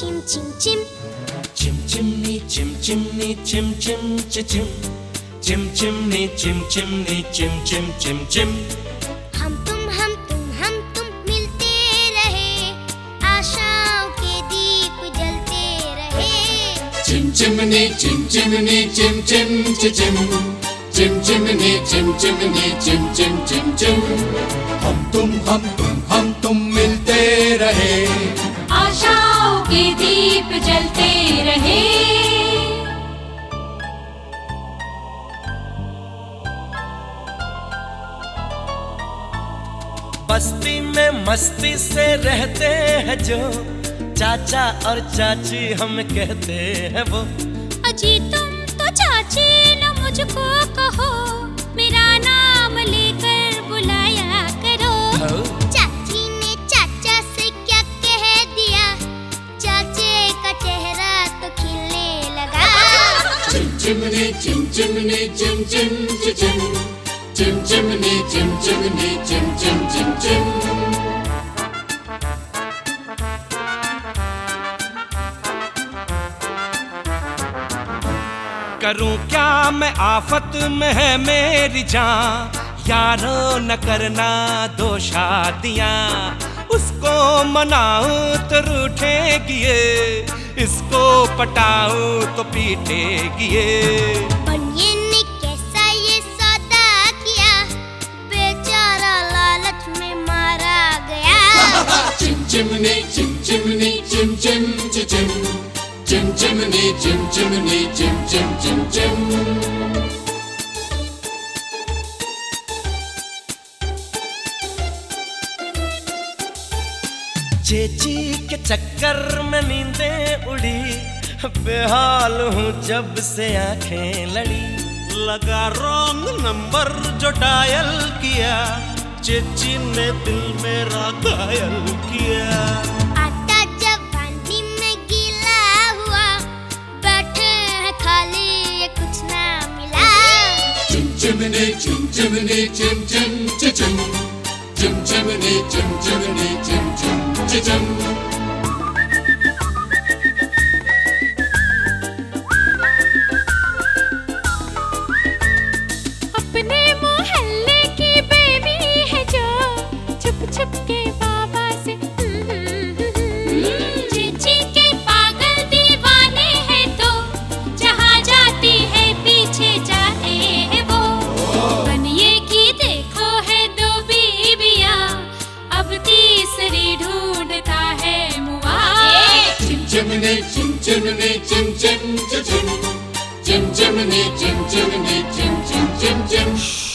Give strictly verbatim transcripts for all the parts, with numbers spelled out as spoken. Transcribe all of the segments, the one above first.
chim chim chim. Chim chimney, chim chimney, chim chim chim chim. Chim chimney, chim chimney, chim chim chim chim. हम तुम हम तुम हम तुम मिलते रहे, आशाओं के दीप जलते रहे. Chim chimney, chim chimney, chim chim chim chim. Chim chimney, chim chimney, chim chim chim chim. हम तुम हम तुम हम तुम मिलते रहे, आशाओं के दीप जलते रहे. बस्ती में मस्ती से रहते हैं जो, चाचा और चाची हम कहते हैं वो. अजी तुम तो चाची न मुझको कहो, मेरा नाम लेकर बुलाया करो. चाची ने चाचा से क्या कह दिया, चाचे का चेहरा तो खिलने लगा. Chim chimney, chim chimney, chim chim chim chim. Chim chimney, chim chimney, chim chim chim chim. करूं क्या मैं आफत में है मेरी जान, यारों न करना दो शादियां. उसको मनाऊं तो रूठेगी ये, इसको पटाऊं तो पीटेगी ये. बनिए ने कैसा ये सौदा किया, बेचारा लालच में मारा गया. Chim chimney, chim chimney, chim chim chim chim. Chim chimney, chim chimney, chim chim chim chim. चेची के चक्कर में नींदें उड़ी, बेहाल हूँ जब से आंखें लड़ी. लगा रॉन्ग नंबर जो डायल किया, चेची ने दिल मेरा घायल किया. आटा जवानी में गीला हुआ, बैठे हैं खाली ये कुछ ना मिला. Chim chimney, chim chimney, chim chim chim chim. Chim chimney, chim chimney, chim chim chim chim. अपने मोहल्ले की बेबी है जो, छुप छुप के बाबा से. चीची के पागल दीवाने हैं तो, जहाँ जाती है पीछे जाते हैं वो. बनिए की देखो है दो बीबियाँ, अब तीसरी ढूंढता है मुआ. Chim chimney, chim chimney, chim chim chim chim. Chim chimney, chim chimney, chim chim chim chim.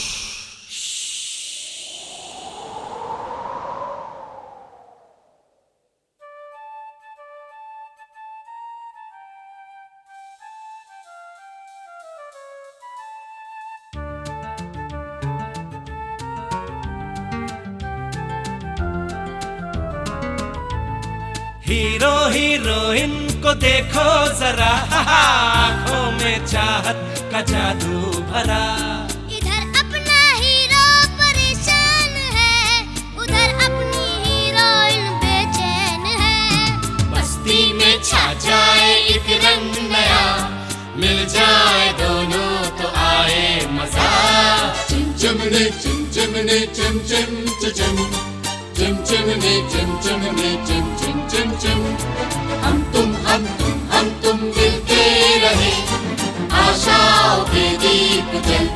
Hero heroine को देखो जरा, आँखों में चाहत का जादू भरा. इधर अपना हीरो परेशान है, उधर अपनी हीरोइन बेचैन है. बस्ती में छा जाए एक रंग नया, मिल जाए दोनों तो आए मजा. Chim chimney, chim chimney, chim chim chim chim. Chim chimney, chim chimney, chim chim chim chim. हम तुम हम तुम हम तुम मिलते रहे, आशाओं के दीप जल